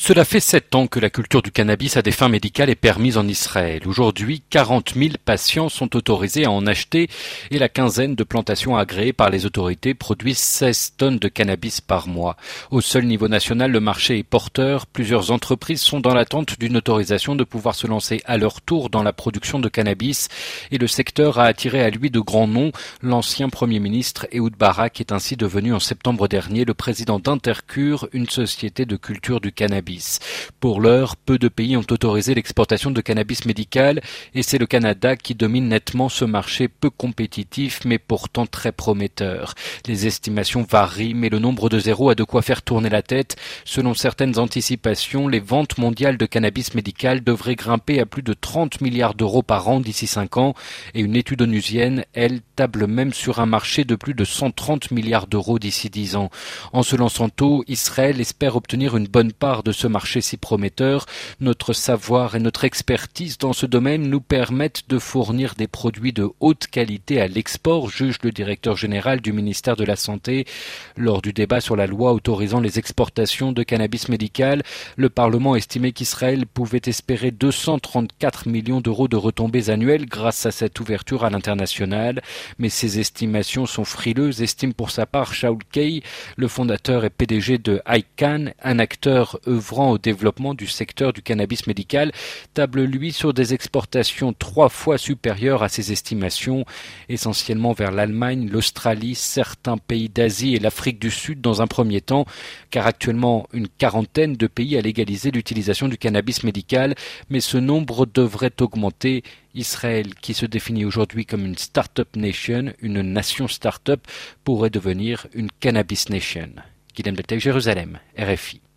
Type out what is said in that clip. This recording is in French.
Cela fait 7 ans que la culture du cannabis à des fins médicales est permise en Israël. Aujourd'hui, 40 000 patients sont autorisés à en acheter et la quinzaine de plantations agréées par les autorités produisent 16 tonnes de cannabis par mois. Au seul niveau national, le marché est porteur. Plusieurs entreprises sont dans l'attente d'une autorisation de pouvoir se lancer à leur tour dans la production de cannabis et le secteur a attiré à lui de grands noms. L'ancien Premier ministre Ehud Barak est ainsi devenu en septembre dernier le président d'Intercure, une société de culture du cannabis. Pour l'heure, peu de pays ont autorisé l'exportation de cannabis médical et c'est le Canada qui domine nettement ce marché peu compétitif mais pourtant très prometteur. Les estimations varient mais le nombre de zéros a de quoi faire tourner la tête. Selon certaines anticipations, les ventes mondiales de cannabis médical devraient grimper à plus de 30 milliards d'euros par an d'ici 5 ans et une étude onusienne, elle, table même sur un marché de plus de 130 milliards d'euros d'ici 10 ans. En se lançant tôt, Israël espère obtenir une bonne part de ce marché si prometteur. Notre savoir et notre expertise dans ce domaine nous permettent de fournir des produits de haute qualité à l'export, juge le directeur général du ministère de la Santé. Lors du débat sur la loi autorisant les exportations de cannabis médical, le Parlement estimait qu'Israël pouvait espérer 234 millions d'euros de retombées annuelles grâce à cette ouverture à l'international. Mais ces estimations sont frileuses, estime pour sa part Shaul Kay, le fondateur et PDG de ICANN, un acteur œuvrant au développement du secteur du cannabis médical, table lui sur des exportations 3 fois supérieures à ces estimations, essentiellement vers l'Allemagne, l'Australie, certains pays d'Asie et l'Afrique du Sud dans un premier temps, car actuellement une quarantaine de pays a légalisé l'utilisation du cannabis médical, mais ce nombre devrait augmenter. Israël, qui se définit aujourd'hui comme une start-up nation, une nation start-up, pourrait devenir une cannabis nation. Guilhem Deltec, Jérusalem, RFI.